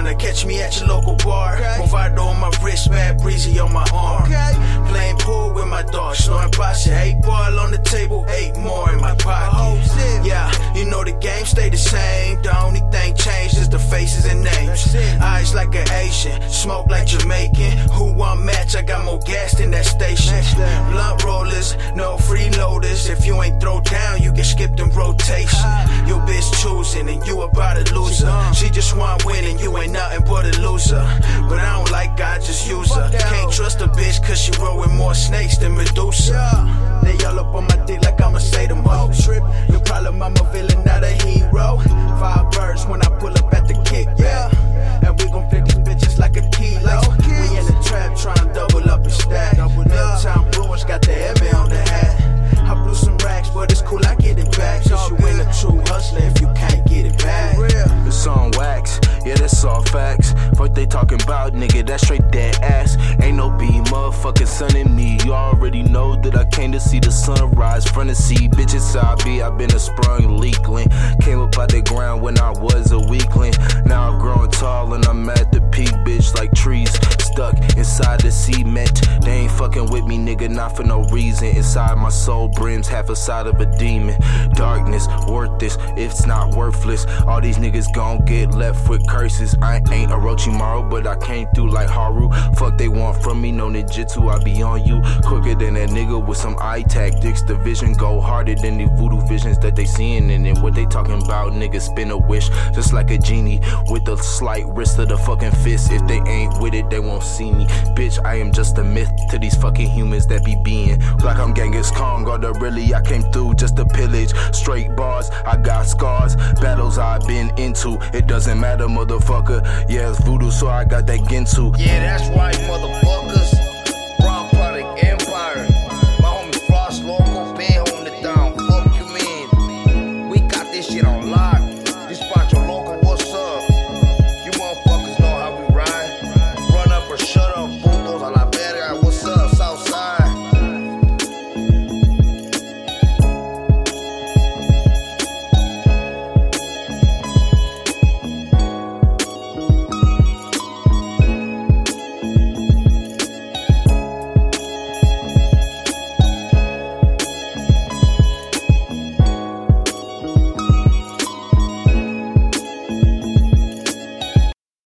Iguana, catch me at your local bar. Movado on my wrist, bad breezy on my arm. Playing pool with my dog, snoring pasta. 8 ball on the table, 8 more in my pocket. Yeah, you know the game stay the same. The only thing changed is the faces and names. Eyes like an Asian, smoke like Jamaican. Who want match? I got more gas than that station. Blunt rollers, no freeloaders. If you ain't throw down, you get skipped in rotation. Your bitch choosing and you about to lose her. She just want win and you ain't nothing but a loser. But I don't like God, just use her. Can't trust a bitch cause she roll with more snakes than Medusa. They all up on my dick like I'ma say them hoes. Your problem, I'm a villain, not a hero. 5 birds when I pull up at the kickback. And we gon' flip these bitches like a kilo. We in the trap tryna double up and stack. Milltown Bruins got the M on the hat. I blew some racks, but it's cool, I get it back. Cause you ain't a true hustler if you can't get it back. It's on wax, yeah, that's all facts. Fuck they talking about, nigga, that's straight dead ass. Ain't no B, motherfucking son in me. You already know that I came to see the sunrise. Front of sea, bitches, I been a sprung leakling. Came up out the ground when I was a weakling. Now I've grown tall and I'm at the peak, bitch, like trees stuck inside the cement. They ain't fucking with me, nigga, not for no reason. Inside my soul brims half a side of a demon. Darkness, worth this, it's not worthless. All these niggas gon' get left with curses. I ain't Orochimaru, but I came through like Haru. Fuck they want from me, no ninjutsu, I be on you. Quicker than that nigga with some eye tactics. The vision go harder than the voodoo visions that they seeing. And then what they talking about, niggas spin a wish. Just like a genie with the slight wrist of the fucking fist. If they ain't with it, they won't see me. Bitch, I am just a myth to these fucking humans that be being. Like I'm Genghis Khan or the really I came through just to pillage. Straight bars, I got scars. Battles I've been into. It doesn't matter, motherfucker. Yeah, it's voodoo, so I got that Ginsu. Yeah, that's right, motherfuckers.